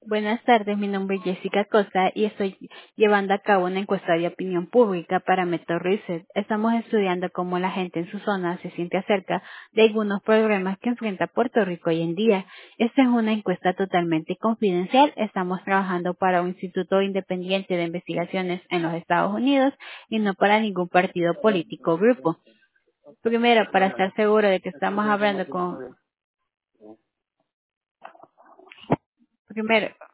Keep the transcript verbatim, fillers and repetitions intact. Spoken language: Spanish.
Buenas tardes, mi nombre es Jessica Costa y estoy llevando a cabo una encuesta de opinión pública para Meta Research. Estamos estudiando cómo la gente en su zona se siente acerca de algunos problemas que enfrenta Puerto Rico hoy en día. Esta es una encuesta totalmente confidencial. Estamos trabajando para un instituto independiente de investigaciones en los Estados Unidos y no para ningún partido político o grupo. Primero, para estar seguro de que estamos hablando con... Primero,